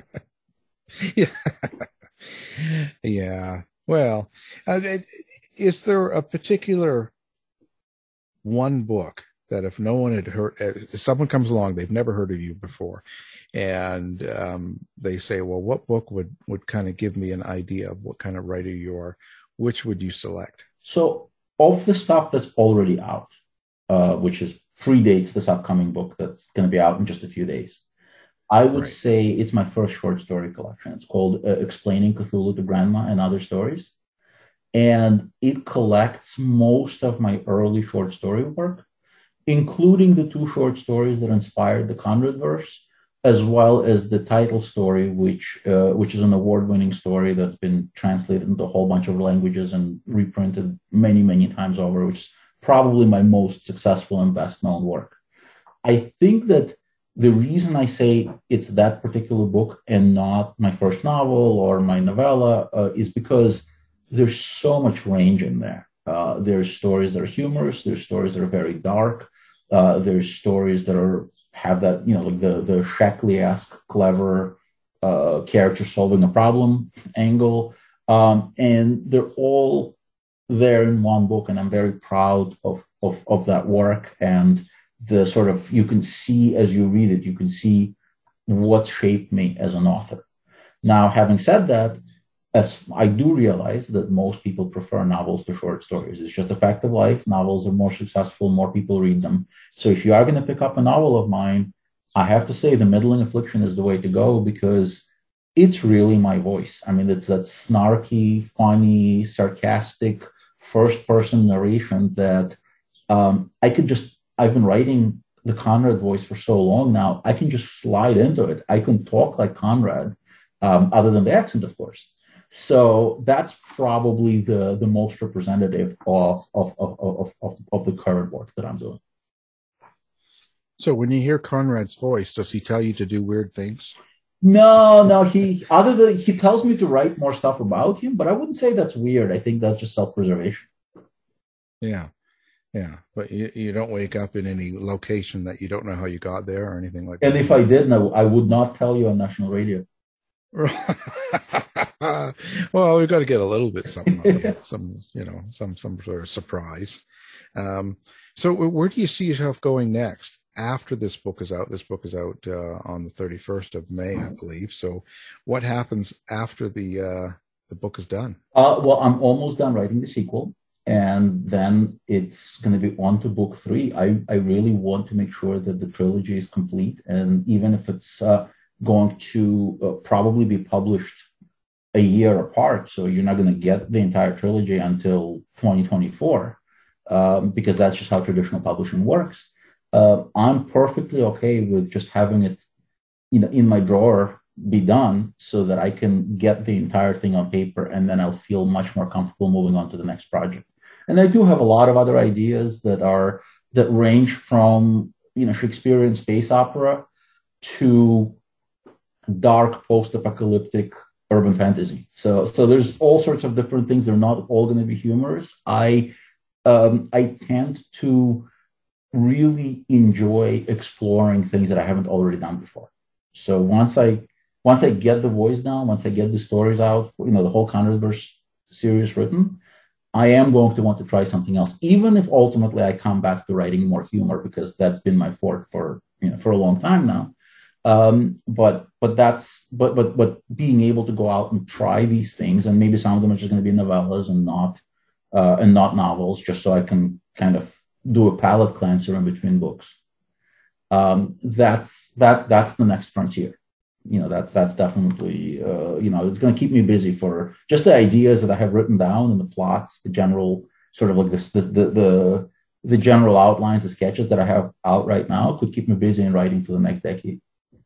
Yeah. Well, is there a particular one book that if no one had heard, if someone comes along, they've never heard of you before, and they say, well, what book would kind of give me an idea of what kind of writer you are, which would you select? So of the stuff that's already out, which predates this upcoming book that's going to be out in just a few days, I would say it's my first short story collection. It's called Explaining Cthulhu to Grandma and Other Stories. And it collects most of my early short story work, including the 2 short stories that inspired the Conrad verse, as well as the title story, which is an award-winning story that's been translated into a whole bunch of languages and reprinted many, many times over, which is probably my most successful and best-known work. I think that the reason I say it's that particular book and not my first novel or my novella is because there's so much range in there. There's stories that are humorous. There's stories that are very dark. There's stories that have that, like the Shackley-esque, clever character solving a problem angle. And they're all there in one book, and I'm very proud of that work. And the sort of, you can see as you read it, you can see what shaped me as an author. Now, having said that, as I do realize that most people prefer novels to short stories. It's just a fact of life. Novels are more successful, more people read them. So if you are going to pick up a novel of mine, I have to say The Middling Affliction is the way to go, because it's really my voice. I mean, it's that snarky, funny, sarcastic, first-person narration that I've been writing the Conrad voice for so long now, I can just slide into it. I can talk like Conrad, other than the accent, of course. So that's probably the most representative of the current work that I'm doing. So when you hear Conrad's voice, does he tell you to do weird things? No, he tells me to write more stuff about him, but I wouldn't say that's weird. I think that's just self-preservation. Yeah. But you don't wake up in any location that you don't know how you got there or anything like that. And if I did, no, I would not tell you on national radio. Well, we've got to get a little bit something on you. some sort of surprise. So where do you see yourself going next after this book is out? This book is out on the 31st of May, I believe. So what happens after the book is done? Well, I'm almost done writing the sequel, and then it's going to be on to book 3. I really want to make sure that the trilogy is complete, and even if it's going to probably be published a year apart, so you're not going to get the entire trilogy until 2024, because that's just how traditional publishing works. I'm perfectly okay with just having it, in my drawer, be done, so that I can get the entire thing on paper, and then I'll feel much more comfortable moving on to the next project. And I do have a lot of other ideas that range from Shakespearean space opera to dark post-apocalyptic urban fantasy. So there's all sorts of different things. They're not all going to be humorous. I tend to really enjoy exploring things that I haven't already done before. So once I get the voice down, once I get the stories out, the whole Conradverse series written, I am going to want to try something else, even if ultimately I come back to writing more humor, because that's been my forte for a long time now. But being able to go out and try these things, and maybe some of them are just going to be novellas and not novels, just so I can kind of do a palate cleanser in between books. That's the next frontier. That's definitely it's going to keep me busy for just the ideas that I have written down and the plots, the general sort of like the general outlines, the sketches that I have out right now could keep me busy in writing for the next decade.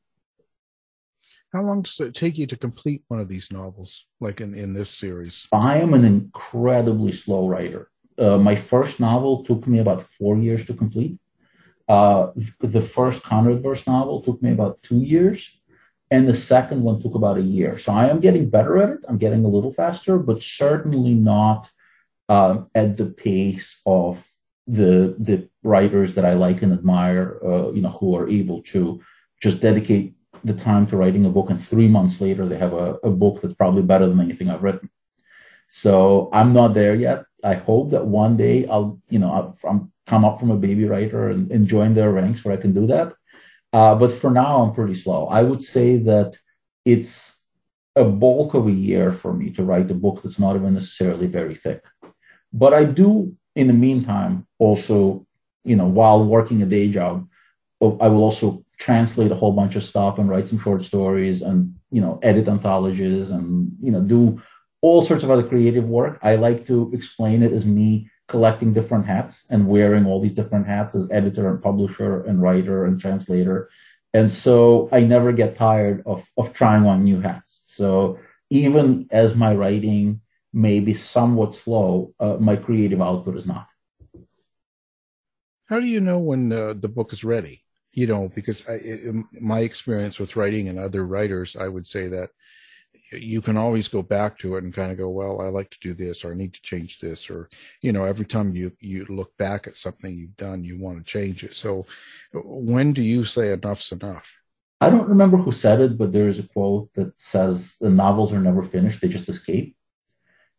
How long does it take you to complete one of these novels, like in this series? I am an incredibly slow writer. My first novel took me about 4 years to complete. The first Conradverse novel took me about 2 years, and the second one took about a year. So I am getting better at it. I'm getting a little faster, but certainly not at the pace of the writers that I like and admire, who are able to just dedicate the time to writing a book, and 3 months later they have a book that's probably better than anything I've written. So I'm not there yet. I hope that one day I'll come up from a baby writer and join their ranks where I can do that. But for now, I'm pretty slow. I would say that it's a bulk of a year for me to write a book that's not even necessarily very thick. But I do, in the meantime, also, while working a day job, I will also translate a whole bunch of stuff and write some short stories and, edit anthologies and, do all sorts of other creative work. I like to explain it as me collecting different hats and wearing all these different hats as editor and publisher and writer and translator. And so I never get tired of trying on new hats. So even as my writing may be somewhat slow, my creative output is not. How do you know when the book is ready? Because in my experience with writing and other writers, I would say that you can always go back to it and kind of go, well, I like to do this, or I need to change this, or, every time you look back at something you've done, you want to change it. So when do you say enough's enough? I don't remember who said it, but there is a quote that says the novels are never finished. They just escape.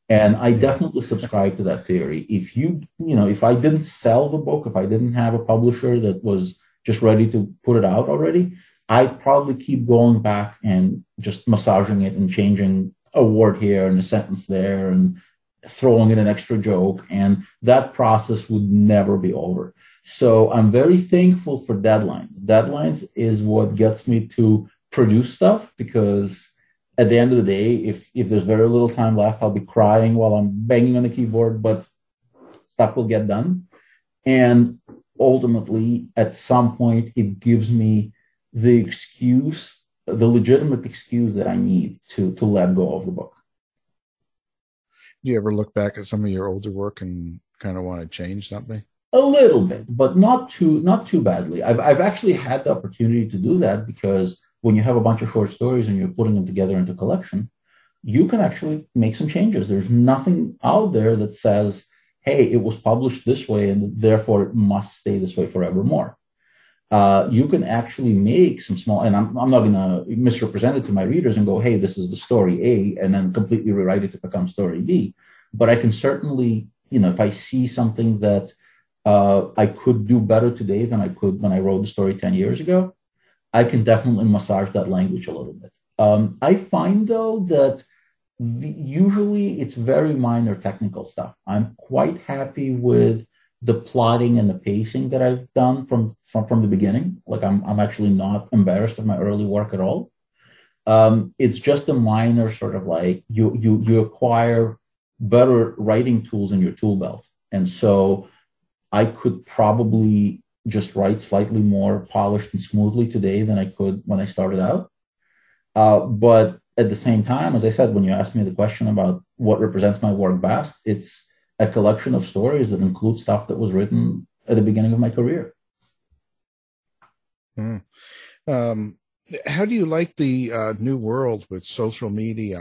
And I definitely subscribe to that theory. If I didn't sell the book, if I didn't have a publisher that was just ready to put it out already, I'd probably keep going back and just massaging it and changing a word here and a sentence there and throwing in an extra joke. And that process would never be over. So I'm very thankful for deadlines. Deadlines is what gets me to produce stuff, because at the end of the day, if there's very little time left, I'll be crying while I'm banging on the keyboard, but stuff will get done. And ultimately, at some point, it gives me the legitimate excuse that I need to let go of the book. Do you ever look back at some of your older work and kind of want to change something? A little bit, but not too badly. I've actually had the opportunity to do that, because when you have a bunch of short stories and you're putting them together into a collection, you can actually make some changes. There's nothing out there that says, hey, it was published this way and therefore it must stay this way forevermore. You can actually make some small, and I'm not going to misrepresent it to my readers and go, hey, this is the story A, and then completely rewrite it to become story B. But I can certainly, if I see something that I could do better today than I could when I wrote the story 10 years ago, I can definitely massage that language a little bit. I find, though, that usually it's very minor technical stuff. I'm quite happy with the plotting and the pacing that I've done from the beginning. Like I'm actually not embarrassed of my early work at all. It's just a minor sort of like you acquire better writing tools in your tool belt. And so I could probably just write slightly more polished and smoothly today than I could when I started out. But at the same time, as I said, when you asked me the question about what represents my work best, it's a collection of stories that include stuff that was written at the beginning of my career. How do you like the new world with social media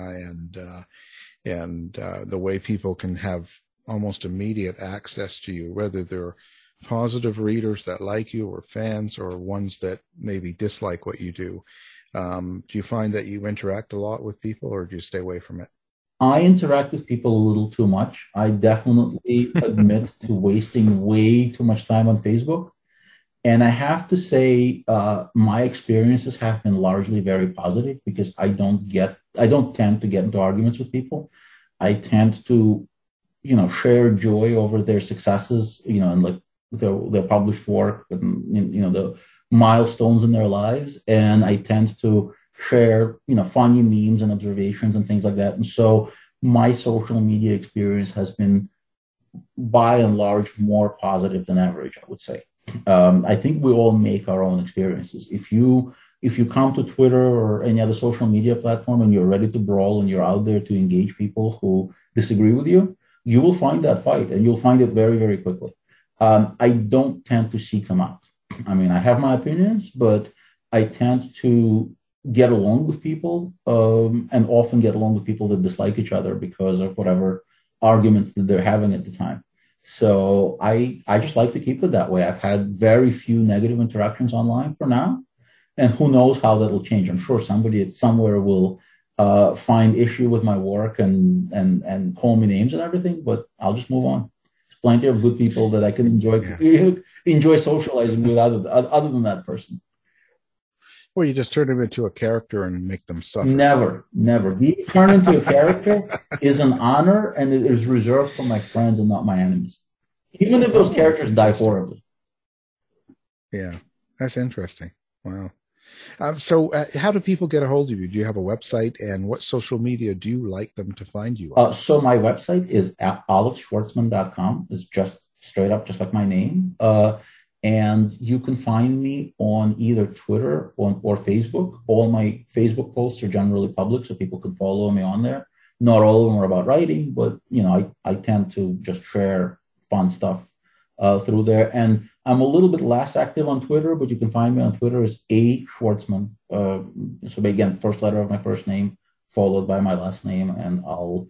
and the way people can have almost immediate access to you, whether they're positive readers that like you or fans or ones that maybe dislike what you do? Do you find that you interact a lot with people, or do you stay away from it? I interact with people a little too much. I definitely admit to wasting way too much time on Facebook. And I have to say, my experiences have been largely very positive, because I don't tend to get into arguments with people. I tend to, share joy over their successes, and like their published work and, the milestones in their lives. And I tend to share, funny memes and observations and things like that. And so my social media experience has been, by and large, more positive than average, I would say. I think we all make our own experiences. If you come to Twitter or any other social media platform and you're ready to brawl and you're out there to engage people who disagree with you, you will find that fight, and you'll find it very, very quickly. I don't tend to seek them out. I mean, I have my opinions, but I tend to get along with people, and often get along with people that dislike each other because of whatever arguments that they're having at the time. So I just like to keep it that way. I've had very few negative interactions online for now, and who knows how that'll change. I'm sure somebody somewhere will find issue with my work and call me names and everything, but I'll just move on. There's plenty of good people that I can enjoy socializing with other than that person. Well, you just turn them into a character and make them suffer. Never. Being turned into a character is an honor, and it is reserved for my friends and not my enemies. Even if those characters die horribly. Yeah, that's interesting. Wow. So how do people get a hold of you? Do you have a website, and what social media do you like them to find you on? So my website is olivschwartzman.com. It's just straight up, just like my name. And you can find me on either Twitter or Facebook. All my Facebook posts are generally public, so people can follow me on there. Not all of them are about writing, but I tend to just share fun stuff through there. And I'm a little bit less active on Twitter, but you can find me on Twitter as A. Schwartzman. So again, first letter of my first name followed by my last name, and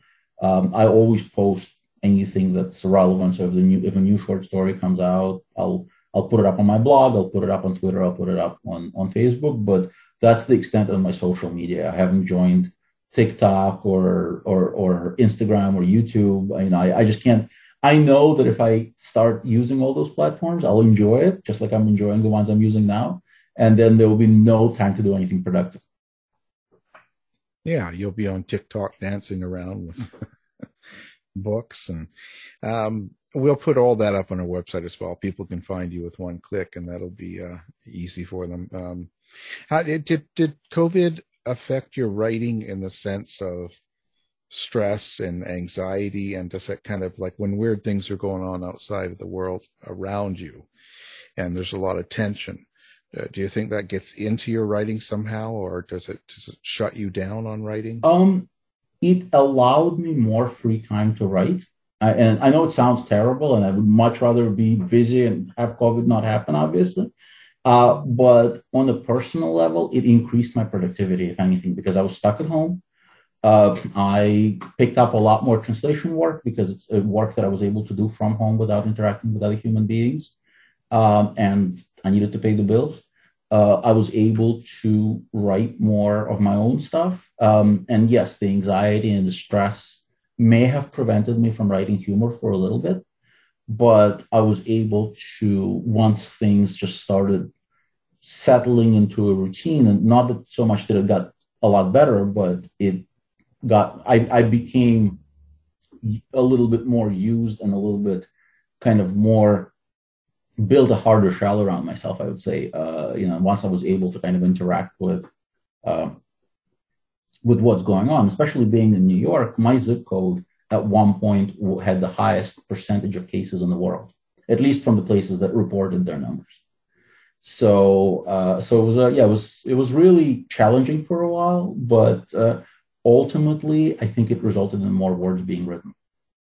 I always post anything that's relevant. So if a new short story comes out, I'll put it up on my blog, I'll put it up on Twitter, I'll put it up on Facebook, but that's the extent of my social media. I haven't joined TikTok or Instagram or YouTube. I just can't. I know that if I start using all those platforms, I'll enjoy it, just like I'm enjoying the ones I'm using now. And then there will be no time to do anything productive. Yeah, you'll be on TikTok dancing around with books. And we'll put all that up on our website as well. People can find you with one click, and that'll be easy for them. How did COVID affect your writing in the sense of stress and anxiety, and does that kind of, like, when weird things are going on outside of the world around you and there's a lot of tension, do you think that gets into your writing somehow, or does it shut you down on writing? It allowed me more free time to write. And I know it sounds terrible, and I would much rather be busy and have COVID not happen, obviously. But on a personal level, it increased my productivity, if anything, because I was stuck at home. I picked up a lot more translation work because it's a work that I was able to do from home without interacting with other human beings. And I needed to pay the bills. I was able to write more of my own stuff. And yes, the anxiety and the stress may have prevented me from writing humor for a little bit, but I was able to, once things just started settling into a routine, and not that so much that it got a lot better, but I became a little bit more used and a little bit kind of more build a harder shell around myself, I would say. Once I was able to kind of interact with what's going on, especially being in New York, my zip code at one point had the highest percentage of cases in the world, at least from the places that reported their numbers. So it was really challenging for a while, but ultimately, I think it resulted in more words being written.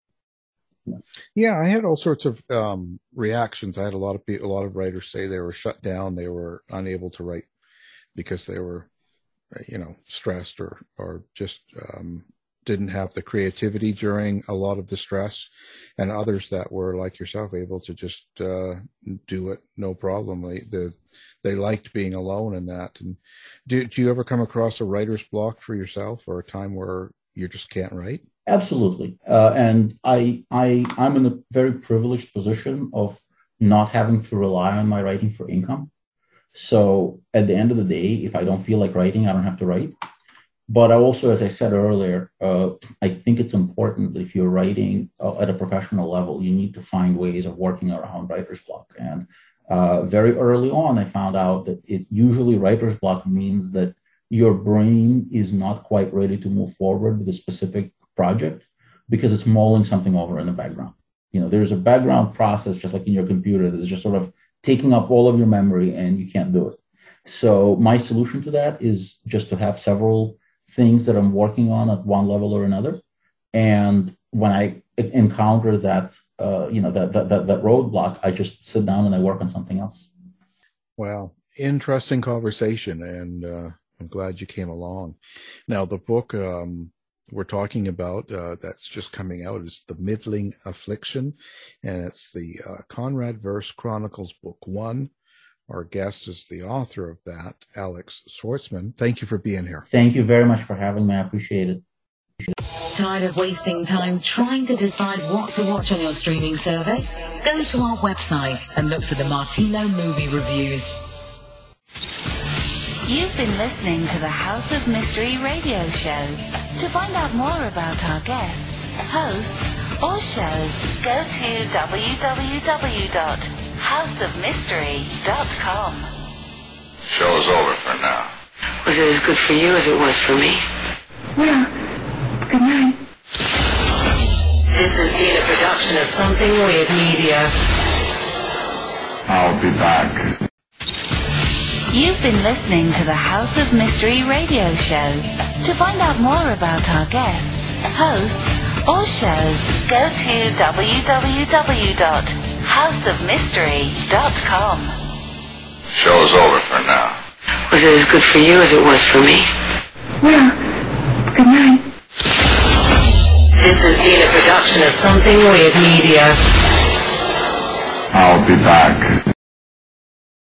Yeah, I had all sorts of reactions. I had a lot of writers say they were shut down, they were unable to write because they were, stressed or just didn't have the creativity during a lot of the stress, and others that were like yourself, able to just do it no problem. They liked being alone in that. And do you ever come across a writer's block for yourself, or a time where you just can't write? Absolutely. And I'm in a very privileged position of not having to rely on my writing for income. So at the end of the day, if I don't feel like writing, I don't have to write. But I also, as I said earlier, I think it's important that if you're writing at a professional level, you need to find ways of working around writer's block. And very early on, I found out that usually writer's block means that your brain is not quite ready to move forward with a specific project because it's mulling something over in the background. There's a background process, just like in your computer, that's just sort of taking up all of your memory, and you can't do it. So my solution to that is just to have several things that I'm working on at one level or another. And when I encounter that, that roadblock, I just sit down and I work on something else. Wow. Interesting conversation. And I'm glad you came along. Now, the book we're talking about that's just coming out is The Middling Affliction. And it's the Conrad Verse Chronicles Book 1. Our guest is the author of that, Alex Schwartzman. Thank you for being here. Thank you very much for having me. I appreciate it. Tired of wasting time trying to decide what to watch on your streaming service? Go to our website and look for the Martino Movie Reviews. You've been listening to the House of Mystery radio show. To find out more about our guests, hosts, or shows, go to www.houseofmystery.com. Show's over for now. Was it as good for you as it was for me? Well, good night. This has been a production of Something Weird Media. I'll be back. You've been listening to the House of Mystery radio show. To find out more about our guests, hosts, or shows, go to www.houseofmystery.com. Show's over for now. Was it as good for you as it was for me? Well, good night. This has been a production of Something Weird Media. I'll be back.